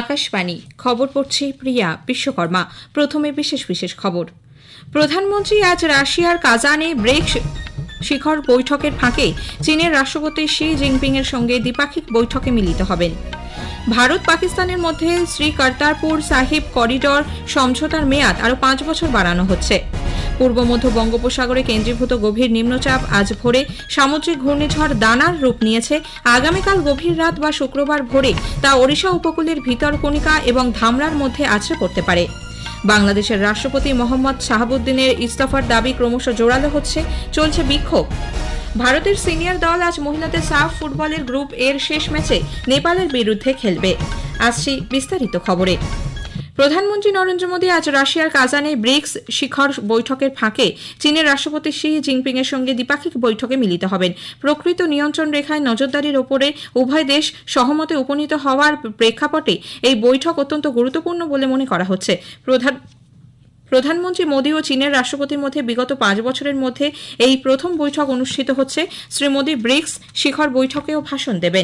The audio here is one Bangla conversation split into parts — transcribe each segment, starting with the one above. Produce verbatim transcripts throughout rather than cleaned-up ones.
আকাশবাণী খবর পড়ছি প্রিয়া বিশ্বকর্মা। প্রথমে বিশেষ বিশেষ খবর। প্রধানমন্ত্রী আজ রাশিয়ার কাজানে ব্রিক্স শিখর বৈঠকের ফাঁকে চীনের রাষ্ট্রপতি শি জিনপিং এর সঙ্গে দ্বিপাক্ষিক বৈঠকে মিলিত হবেন। ভারত পাকিস্তানের মধ্যে শ্রী কর্তারপুর সাহিব করিডর সমঝোতার মেয়াদ আরও পাঁচ বছর বাড়ানো হচ্ছে। পূর্ব মধ্য বঙ্গোপসাগরে কেন্দ্রীভূত গভীর নিম্নচাপ আজ ভোরে সামুদ্রিক ঘূর্ণিঝড় দানার রূপ নিয়েছে। আগামীকাল গভীর রাত বা শুক্রবার ভোরে তা ওড়িশা উপকূলের ভিতরকণিকা এবং ধামরার মধ্যে আছড়ে পড়তে পারে। বাংলাদেশের রাষ্ট্রপতি মোহাম্মদ শাহাবুদ্দিনের ইস্তফার দাবি ক্রমশ জোরালো হচ্ছে, চলছে বিক্ষোভ। ভারতের সিনিয়র দল আজ মহিলাদের সাফ ফুটবলের গ্রুপ এর শেষ ম্যাচে নেপালের বিরুদ্ধে খেলবে। আসছি বিস্তারিত খবরে। প্রধানমন্ত্রী নরেন্দ্র মোদী আজ রাশিয়ার কাজানে ব্রিক্স শিখর বৈঠকের ফাঁকে চীনের রাষ্ট্রপতি শি জিনপিং এর সঙ্গে দ্বিপাক্ষিক বৈঠকে মিলিত হবেন। প্রকৃত নিয়ন্ত্রণ রেখায় নজরদারির ওপরে উভয় দেশ সহমতে উপনীত হওয়ার প্রেক্ষাপটে এই বৈঠক অত্যন্ত গুরুত্বপূর্ণ বলে মনে করা হচ্ছে। প্রধান প্রধানমন্ত্রী মোদী ও চীনের রাষ্ট্রপতির মধ্যে বিগত পাঁচ বছরের মধ্যে এই প্রথম বৈঠক অনুষ্ঠিত হচ্ছে। শ্রী মোদী ব্রিক্স শিখর বৈঠকেও ভাষণ দেবেন।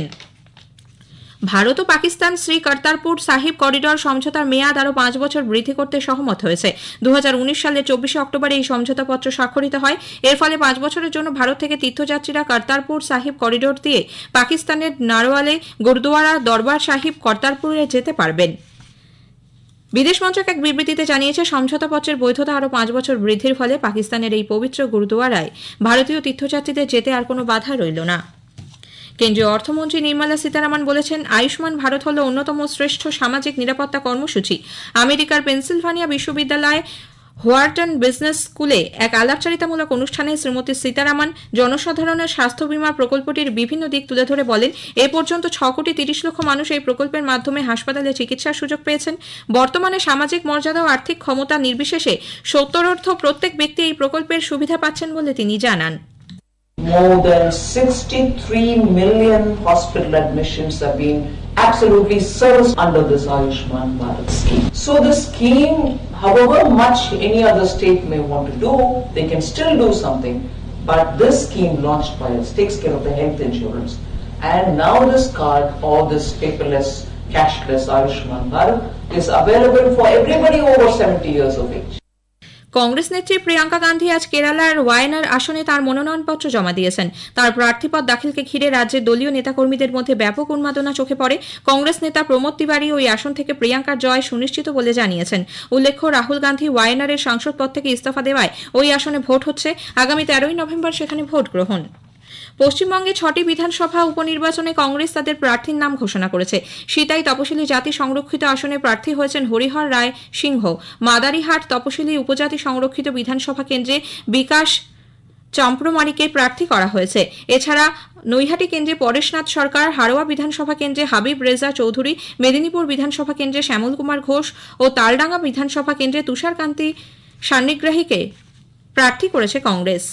ভারত ও পাকিস্তান শ্রী কর্তারপুর সাহিব করিডর সমঝোতার মেয়াদ আরও পাঁচ বছর বৃদ্ধি করতে সহমত হয়েছে। দু হাজার উনিশ সালের চব্বিশে অক্টোবরে এই সমঝোতাপত্র স্বাক্ষরিত হয়। এর ফলে পাঁচ বছরের জন্য ভারত থেকে তীর্থযাত্রীরা কর্তারপুর সাহিব করিডর দিয়ে পাকিস্তানের নারওয়ালে গুরুদুয়ারা দরবার সাহিব কর্তারপুরে যেতে পারবেন। বিদেশ মন্ত্রক এক বিবৃতিতে জানিয়েছে, সমঝোতাপত্রের বৈধতা আরও পাঁচ বছর বৃদ্ধির ফলে পাকিস্তানের এই পবিত্র গুরুদুয়ারায় ভারতীয় তীর্থযাত্রীদের যেতে আর কোনো বাধা রইল না। কেন্দ্রীয় অর্থমন্ত্রী নির্মলা সীতারামন বলেছেন, আয়ুষ্মান ভারত হল অন্যতম শ্রেষ্ঠ সামাজিক নিরাপত্তা কর্মসূচি। আমেরিকার পেনসিলভানিয়া বিশ্ববিদ্যালয়ে হোয়ার্টন বিজনেস স্কুলে এক আলাপচারিতামূলক অনুষ্ঠানে শ্রীমতী সীতারামন জনসাধারণের স্বাস্থ্য বীমা প্রকল্পটির বিভিন্ন দিক তুলে ধরে বলেন, এ পর্যন্ত ছ কোটি তিরিশ লক্ষ মানুষ এই প্রকল্পের মাধ্যমে হাসপাতালে চিকিৎসার সুযোগ পেয়েছেন। বর্তমানে সামাজিক মর্যাদা ও আর্থিক ক্ষমতা নির্বিশেষে সত্তরার্ধ প্রত্যেক ব্যক্তি এই প্রকল্পের সুবিধা পাচ্ছেন বলে তিনি জানান। More than sixty-three million hospital admissions have been absolutely serviced under this Ayushman Bharat scheme. So the scheme, however much any other state may want to do, they can still do something. But this scheme launched by us takes care of the health insurance. And now this card or this paperless, cashless Ayushman Bharat is available for everybody over seventy years of age. Congress নেত্রী প্রিয়াঙ্কা গান্ধী আজ কেরালার ওয়ায়নার আসনে তার মনোনয়নপত্র জমা দিয়েছেন। তার প্রার্থীপদ দাখিলকে ঘিরে রাজ্যের দলীয় নেতাকর্মীদের মধ্যে ব্যাপক উন্মাদনা চোখে পড়ে। কংগ্রেস নেতা প্রমোদ তিওয়ারি ওই আসন থেকে প্রিয়াঙ্কার জয় সুনিশ্চিত বলে জানিয়েছেন। উল্লেখ্য, রাহুল গান্ধী ওয়ায়নারের সাংসদ পদ থেকে ইস্তফা দেওয়ায় ওই আসনে ভোট হচ্ছে। আগামী তেরোই নভেম্বর সেখানে ভোট গ্রহণ। পশ্চিমবঙ্গে ছটি বিধানসভা উপনির্বাচনে কংগ্রেস তাদের প্রার্থীর নাম ঘোষণা করেছে। সিতাই তপশিলি জাতি সংরক্ষিত আসনে প্রার্থী হয়েছেন হরিহর রায় সিংহ। মাদারিহাট তপশিলি উপজাতি সংরক্ষিত বিধানসভা কেন্দ্রে বিকাশ চম্প্রমারিকে প্রার্থী করা হয়েছে। এছাড়া নৈহাটি কেন্দ্রে পরেশনাথ সরকার, হারোয়া বিধানসভা কেন্দ্রে হাবিব রেজা চৌধুরী, মেদিনীপুর বিধানসভা কেন্দ্রে শ্যামল কুমার ঘোষ ও তালডাঙ্গা বিধানসভা কেন্দ্রে তুষারকান্তি সান্নিগ্রাহীকে প্রার্থী করেছে কংগ্রেস।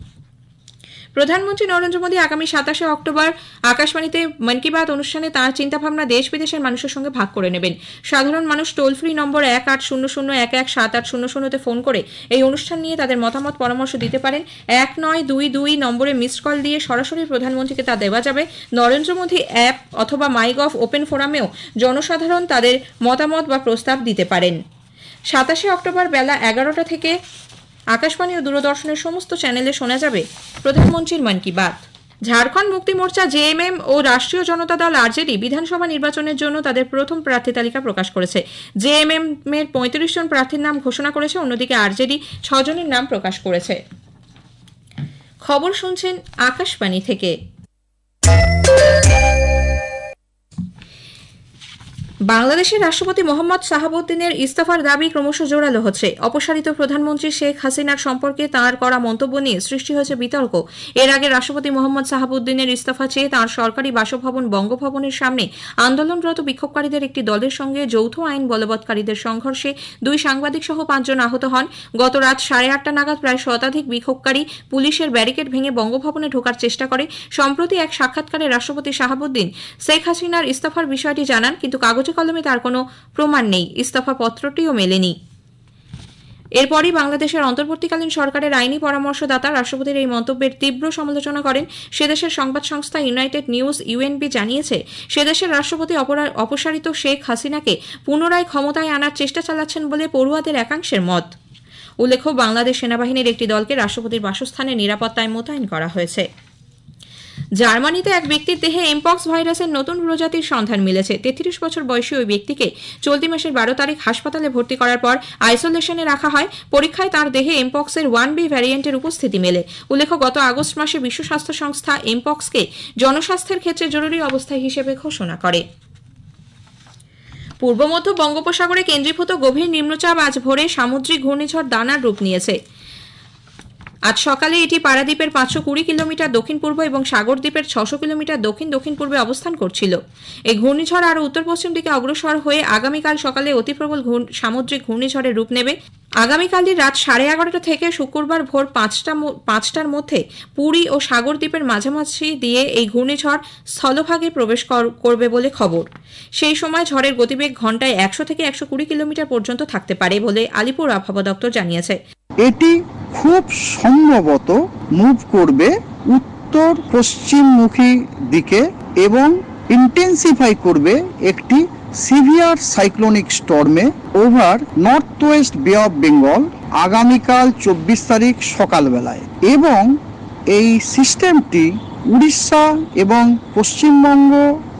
প্রধানমন্ত্রী নরেন্দ্র মোদী আগামী সাতাশে অক্টোবর আকাশবাণীতে মন কি বাত অনুষ্ঠানে তাঁর চিন্তাভাবনা দেশ বিদেশের মানুষের সঙ্গে ভাগ করে নেবেন। সাধারণ মানুষ টোল ফ্রি নম্বর এক আট শূন্য শূন্য এক এক সাত আট শূন্য শূন্যতে ফোন করে এই অনুষ্ঠান নিয়ে তাদের মতামত পরামর্শ দিতে পারেন। এক নয় দুই দুই নম্বরে মিসড কল দিয়ে সরাসরি প্রধানমন্ত্রীকে তা দেওয়া যাবে। নরেন্দ্র মোদী অ্যাপ অথবা মাইগভ ওপেন ফোরামেও জনসাধারণ তাদের মতামত বা প্রস্তাব দিতে পারেন। সাতাশে অক্টোবর বেলা এগারোটা থেকে আকাশবাণী ও দূরদর্শনের সমস্ত চ্যানেলে শোনা যাবে প্রধানমন্ত্রীর মন কি বাত। ঝাড়খণ্ড মুক্তি মোর্চা জেএমএম ও রাষ্ট্রীয় জনতা দল আরজেডি বিধানসভা নির্বাচনের জন্য তাদের প্রথম প্রার্থী তালিকা প্রকাশ করেছে। জেএমএম এর পঁয়ত্রিশ জন প্রার্থীর নাম ঘোষণা করেছে, অন্যদিকে আরজেডি ছজনের নাম প্রকাশ করেছে। খবর শুনছেন আকাশবাণী থেকে। বাংলাদেশের রাষ্ট্রপতি মোহাম্মদ শাহাবুদ্দিনের ইস্তফার দাবি ক্রমশ জোরালো হচ্ছে। অপসারিত প্রধানমন্ত্রী শেখ হাসিনার সম্পর্কে তাঁর করা মন্তব্য নিয়ে সৃষ্টি হয়েছে বিতর্ক। এর আগে রাষ্ট্রপতি মোহাম্মদ শাহাবুদ্দিনের ইস্তফা চেয়ে তাঁর সরকারি বাসভবন বঙ্গভবনের সামনে আন্দোলনরত বিক্ষোভকারীদের একটি দলের সঙ্গে যৌথ আইন বলবৎকারীদের সংঘর্ষে দুই সাংবাদিক সহ পাঁচজন আহত হন। গত রাত সাড়ে আটটা নাগাদ প্রায় শতাধিক বিক্ষোভকারী পুলিশের ব্যারিকেড ভেঙে বঙ্গভবনে ঢোকার চেষ্টা করে। সম্প্রতি এক সাক্ষাৎকারে রাষ্ট্রপতি শাহাবুদ্দিন শেখ হাসিনার ইস্তফার বিষয়টি জানান, কিন্তু কাগজে কলমে তার কোনো প্রমাণ নেই। ইস্তফা পত্রটিও মেলেনি। এরপরই বাংলাদেশের অন্তর্বর্তীকালীন সরকারের আইনি পরামর্শদাতা রাষ্ট্রপতির এই মন্তব্যের তীব্র সমালোচনা করেন। সেদেশের সংবাদ সংস্থা ইউনাইটেড নিউজ ইউএনবি জানিয়েছে, সেদেশের রাষ্ট্রপতি অপসারিত শেখ হাসিনাকে পুনরায় ক্ষমতায় আনার চেষ্টা চালাচ্ছেন বলে পড়ুয়াদের একাংশের মত। উল্লেখ্য, বাংলাদেশ সেনাবাহিনীর একটি দলকে রাষ্ট্রপতির বাসস্থানে নিরাপত্তায় মোতায়েন করা হয়েছে। জার্মানিতে এক ব্যক্তির দেহে এমপক্স ভাইরাসের নতুন প্রজাতির সন্ধান মিলেছে। তেত্রিশ বছর বয়সী ওই ব্যক্তিকে চলতি মাসের বারো তারিখ হাসপাতালে ভর্তি করার পর আইসোলেশনে রাখা হয়। পরীক্ষায় তার দেহে এমপক্সের ওয়ান বি ভ্যারিয়েন্টের উপস্থিতি মেলে। উল্লেখ্য, গত আগস্ট মাসে বিশ্ব স্বাস্থ্য সংস্থা এমপক্সকে জনস্বাস্থ্যের ক্ষেত্রে জরুরি অবস্থা হিসেবে ঘোষণা করে। পূর্ব মধ্য বঙ্গোপসাগরে কেন্দ্রীভূত গভীর নিম্নচাপ আজ ভোরে সামুদ্রিক ঘূর্ণিঝড় দানার রূপ নিয়েছে। আজ সকালে এটি পারাদ্বীপের পাঁচশো কুড়ি কিলোমিটার দক্ষিণ পূর্ব এবং সাগরদ্বীপের ছশো কিলোমিটার দক্ষিণ দক্ষিণ পূর্বে অবস্থান করছিল। এই ঘূর্ণিঝড় আরও উত্তর পশ্চিম দিকে অগ্রসর হয়ে আগামীকাল সকালে অতিপ্রবল সামুদ্রিক ঘূর্ণিঝড়ের রূপ নেবে। আগামীকালই রাত সাড়ে এগারোটা থেকে শুক্রবার ভোর পাঁচটা পাঁচটার মধ্যে পুরী ও সাগরদ্বীপের মাঝামাঝি দিয়ে এই ঘূর্ণিঝড় স্থলভাগে প্রবেশ করবে বলে খবর। সেই সময় ঝড়ের গতিবেগ ঘন্টায় একশো থেকে একশো কুড়ি কিলোমিটার পর্যন্ত থাকতে পারে বলে আলিপুর আবহাওয়া দপ্তর জানিয়েছে। এটি খুব সম্ভবত মুভ করবে উত্তর পশ্চিমমুখী দিকে এবং ইন্টেন্সিফাই করবে একটি সিভিয়ার সাইক্লোনিক স্টর্মে over north west Bay of Bengal আগামীকাল চব্বিশ তারিখ সকালবেলায়, এবং এই সিস্টেমটি উড়িষ্যা এবং পশ্চিমবঙ্গ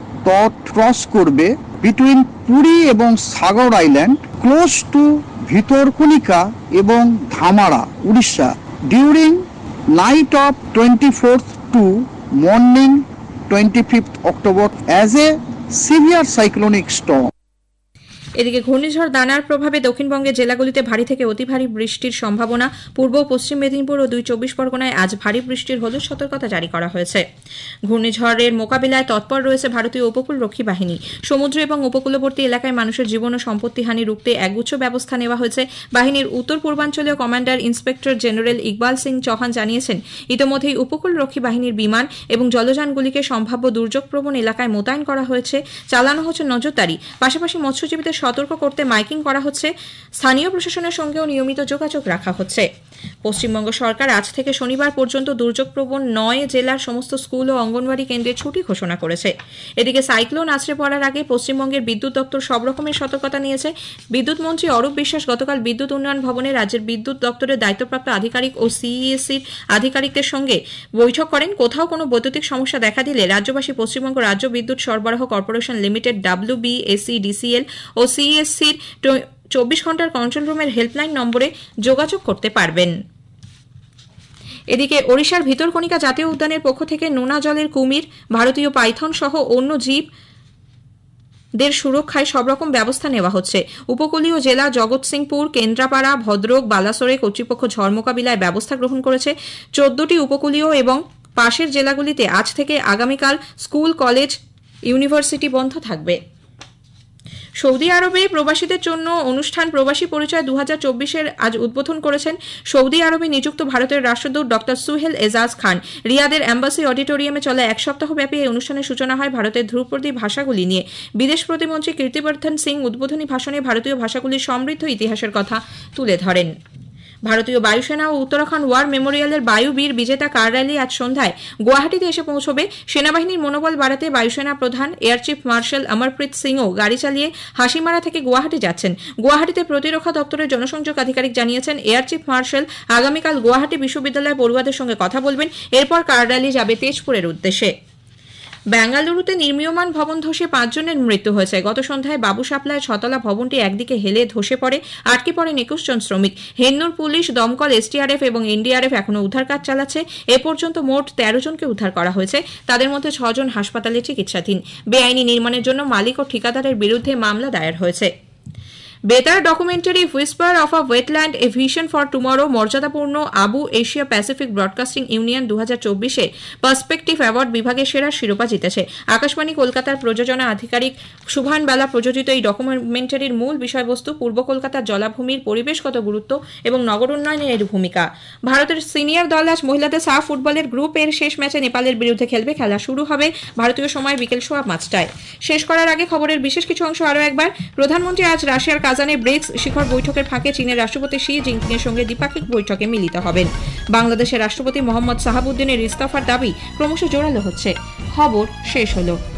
তট ক্রস করবে বিটুইন পুরী এবং Sagar island close to Bhitarkanika এবং Dhamara, Orissa during night of twenty fourth to morning twenty fifth October as a severe cyclonic storm. এদিকে ঘূর্ণিঝড় দানার প্রভাবে দক্ষিণবঙ্গের জেলাগুলিতে ভারী থেকে অতি ভারী বৃষ্টির সম্ভাবনা। পূর্ব ও পশ্চিম মেদিনীপুর ও দুই চব্বিশ পরগনায় আজ ভারী বৃষ্টির হলুদ সতর্কতা জারি করা হয়েছে। ঘূর্ণিঝড়ের মোকাবিলায় তৎপর রয়েছে ভারতীয় উপকূল রক্ষী বাহিনী। সমুদ্র এবং উপকূলবর্তী এলাকায় মানুষের জীবন ও সম্পত্তি হানি রুখতে একগুচ্ছ ব্যবস্থা নেওয়া হয়েছে। বাহিনীর উত্তর পূর্বাঞ্চলীয় commander inspector general Iqbal Singh Chauhan জানিয়েছেন, ইতোমধ্যেই উপকূল রক্ষী বাহিনীর বিমান এবং জলযানগুলিকে সম্ভাব্য দুর্যোগপ্রবণ এলাকায় মোতায়েন করা হয়েছে। চালানো হচ্ছে নজরদারি, পাশাপাশি মৎস্যজীবীদের সতর্ক করতে মাইকিং করা হচ্ছে। স্থানীয় প্রশাসনের সঙ্গেও নিয়মিত যোগাযোগ রাখা হচ্ছে। পশ্চিমবঙ্গ সরকার আজ থেকে শনিবার পর্যন্ত দুর্যোগপ্রবণ নয় জেলার সমস্ত স্কুল ও অঙ্গনওয়াড়ি কেন্দ্রে ছুটি ঘোষণা করেছে। এদিকে সাইক্লোন আছড়ে পড়ার আগে পশ্চিমবঙ্গের বিদ্যুৎ দপ্তর সব রকমের সতর্কতা নিয়েছে। বিদ্যুৎ মন্ত্রী অরূপ বিশ্বাস গতকাল বিদ্যুৎ উন্নয়ন ভবনে রাজ্যের বিদ্যুৎ দপ্তরের দায়িত্বপ্রাপ্ত আধিকারিক ও সিইএসসির আধিকারিকদের সঙ্গে বৈঠক করেন। কোথাও কোনো বৈদ্যুতিক সমস্যা দেখা দিলে রাজ্যবাসী পশ্চিমবঙ্গ রাজ্য বিদ্যুৎ সরবরাহ কর্পোরেশন লিমিটেড ডাব্লিউবিএসিডিসিএল ও সিইএসসির চব্বিশ ঘন্টার কন্ট্রোল রুমের হেল্পলাইন নম্বরে যোগাযোগ করতে পারবেন। এদিকে ওড়িশার ভিতরকণিকা জাতীয় উদ্যানের পক্ষ থেকে নোনা জলের কুমির, ভারতীয় পাইথন সহ অন্য জীব দের সুরক্ষায় সব রকম ব্যবস্থা নেওয়া হচ্ছে। উপকূলীয় জেলা জগৎসিংপুর, কেন্দ্রাপাড়া, ভদ্রক, বালাসোরে কর্তৃপক্ষ ঝড় মোকাবিলায় ব্যবস্থা গ্রহণ করেছে। চোদ্দটি উপকূলীয় এবং পাশের জেলাগুলিতে আজ থেকে আগামীকাল স্কুল, কলেজ, ইউনিভার্সিটি বন্ধ থাকবে। সৌদি আরবে প্রবাসীদের জন্য অনুষ্ঠান প্রবাসী পরিচয় দু হাজার চব্বিশের আজ উদ্বোধন করেছেন সৌদি আরবে নিযুক্ত ভারতের রাষ্ট্রদূত ডক্টর সুহেল এজাজ খান। রিয়াদের অ্যাম্বাসি অডিটোরিয়ামে চলা এক সপ্তাহব্যাপী এই অনুষ্ঠানের সূচনা হয় ভারতের ধ্রুপদী ভাষাগুলি নিয়ে। বিদেশ প্রতিমন্ত্রী কীর্তিবর্ধন সিং উদ্বোধনী ভাষণে ভারতীয় ভাষাগুলির সমৃদ্ধ ইতিহাসের কথা তুলে ধরেন। ভারতীয় বায়ুসেনা ও উত্তরাখণ্ড ওয়ার মেমোরিয়ালের বায়ুবীর বিজেতা কার র্যালি আজ সন্ধ্যায় গুয়াহাটিতে এসে পৌঁছবে। সেনাবাহিনীর মনোবল বাড়াতে বায়ুসেনা প্রধান এয়ার চিফ মার্শাল অমরপ্রীত সিংও গাড়ি চালিয়ে হাসিমারা থেকে গুয়াহাটি যাচ্ছেন। গুয়াহাটিতে প্রতিরক্ষা দপ্তরের জনসংযোগ আধিকারিক জানিয়েছেন, এয়ার চিফ মার্শাল আগামীকাল গুয়াহাটি বিশ্ববিদ্যালয়ের পড়ুয়াদের সঙ্গে কথা বলবেন। এরপর কার র্যালি যাবে তেজপুরের উদ্দেশ্যে। বেঙ্গালুরুতে নির্মীয়মান ভবন ধসে পাঁচজনের মৃত্যু হয়েছে। গত সন্ধ্যায় বাবু সাপ্লায় ছতলা ভবনটি একদিকে হেলে ধসে পড়ে, আটকে পড়েন একুশ জন শ্রমিক। হেন্নুর পুলিশ, দমকল, এসটিআরএফ এবং এনডিআরএফ এখনও উদ্ধার কাজ চালাচ্ছে। এ পর্যন্ত মোট তেরো জনকে উদ্ধার করা হয়েছে, তাদের মধ্যে ছজন হাসপাতালে চিকিৎসাধীন। বেআইনি নির্মাণের জন্য মালিক ও ঠিকাদারের বিরুদ্ধে মামলা দায়ের হয়েছে। বেতার documentary whisper of a wetland, a vision for tomorrow মর্যাদাপূর্ণ ABU Asia Pacific broadcasting union দু হাজার চব্বিশে পার্সপেক্টিভ অ্যাওয়ার্ড বিভাগে সেরা শিরোপা জিতেছে। আকাশবাণী কলকাতার প্রযোজনা আধিকারিক সুভান বেলা প্রযোজিত এই ডকুমেন্টারির মূল বিষয়বস্তু পূর্ব কলকাতার জলাভূমির পরিবেশগত গুরুত্ব এবং নগর উন্নয়নে এর ভূমিকা। ভারতের সিনিয়র দল আজ মহিলাদের সাফ ফুটবলের গ্রুপ এর শেষ ম্যাচে নেপালের বিরুদ্ধে খেলবে। খেলা শুরু হবে ভারতীয় সময় বিকেল সোয়া পাঁচটায়। শেষ করার আগে খবরের বিশেষ কিছু অংশ আরও একবার। প্রধানমন্ত্রী আজ রাশিয়ার কাজানে ব্রিক্স শিখর বৈঠকের ফাঁকে চীনের রাষ্ট্রপতি শি জিনপিং এর সঙ্গে দ্বিপাক্ষিক বৈঠকে মিলিত হবেন। বাংলাদেশের রাষ্ট্রপতি মোহাম্মদ সাহাবুদ্দিনের ইস্তফার দাবি ক্রমশ জোরালো হচ্ছে। খবর শেষ হলো।